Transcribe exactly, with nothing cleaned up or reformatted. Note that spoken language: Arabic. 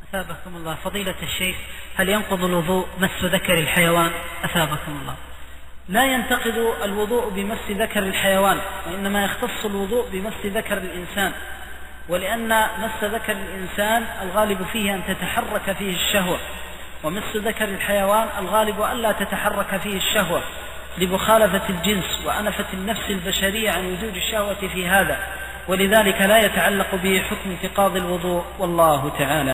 أثابكم الله. فضيلة الشيخ، هل ينقض الوضوء مس ذكر الحيوان؟ أثابكم الله. لا ينتقض الوضوء بمس ذكر الحيوان، وإنما يختص الوضوء بمس ذكر الإنسان، ولأن مس ذكر الإنسان الغالب فيه أن تتحرك فيه الشهوة، ومس ذكر الحيوان الغالب أن لا تتحرك فيه الشهوة لمخالفة الجنس وأنفة النفس البشرية عن وجود الشهوة في هذا، ولذلك لا يتعلق به حكم انتقاض الوضوء، والله تعالى